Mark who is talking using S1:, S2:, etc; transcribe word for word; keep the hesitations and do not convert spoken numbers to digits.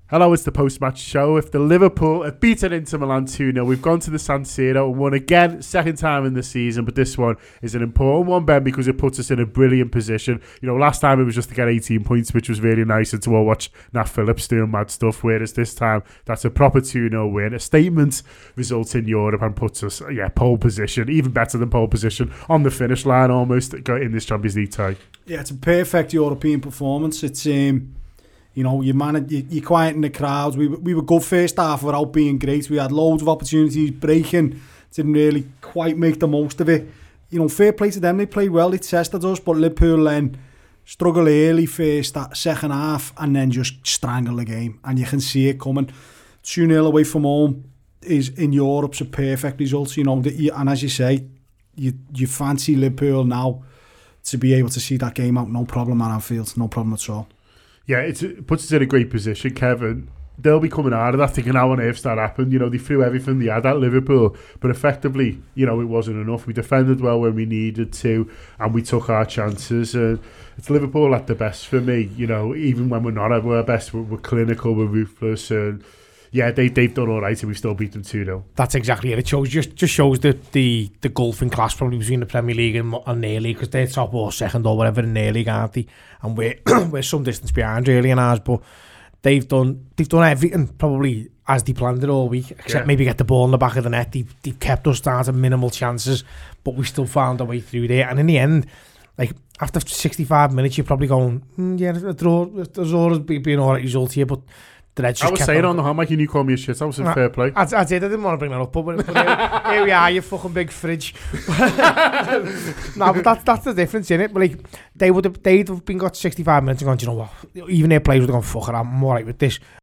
S1: Hello, it's the post-match show. If the Liverpool have beaten Inter Milan two nil, we've gone to the San Siro and won again, second time in the season, but this one is an important one, Ben, because it puts us in a brilliant position. You know, last time it was just to get eighteen points, which was really nice, and to all watch Nat Phillips doing mad stuff, whereas this time, that's a proper two nil win, a statement result in Europe, and puts us, yeah, pole position, even better than pole position, on the finish line almost, in this Champions League tie.
S2: Yeah, it's a perfect European performance. It's... um. You know, you manage, you, you quieten the crowds. We we were good first half without being great. We had loads of opportunities, breaking, didn't really quite make the most of it. You know, fair play to them. They played well, they tested us, but Liverpool then struggle early first, that second half, and then just strangle the game. And you can see it coming. two nil away from home is in Europe's a perfect result. You know, the, and as you say, you you fancy Liverpool now to be able to see that game out, no problem at Anfield, no problem at all.
S1: Yeah, it's, it puts us in a great position, Kevin. They'll be coming out of that thinking, how on earth that happened? You know, they threw everything they had at Liverpool, but effectively, you know, it wasn't enough. We defended well when we needed to, and we took our chances. Uh, it's Liverpool at the best for me, you know, even when we're not at our best, we're, we're clinical, we're ruthless, and yeah, they, they've done all right, and we still beat them two nil.
S3: That's exactly it. It shows, just, just shows the, the, the gulf in class probably between the Premier League and, and their league, because they're top or second or whatever in their league, aren't they? And we're, we're some distance behind really in ours, but they've done they've done everything probably as they planned it all week, except yeah. maybe get the ball in the back of the net. They've, they've kept us down to minimal chances, but we still found our way through there. And in the end, like after sixty-five minutes, you're probably going, mm, yeah, a draw, a draw has been all right result here, but the Reds just
S1: I was saying on the hammock, and you call me a shit. I was in
S3: I,
S1: fair play.
S3: I, I did. I didn't want to bring that up, but, but here, here we are, you fucking big fridge. No, but that's that's the difference, innit? But like they would have, they'd have been got sixty-five minutes and gone, do you know what? Even their players would have gone, fuck it, I'm all right with this.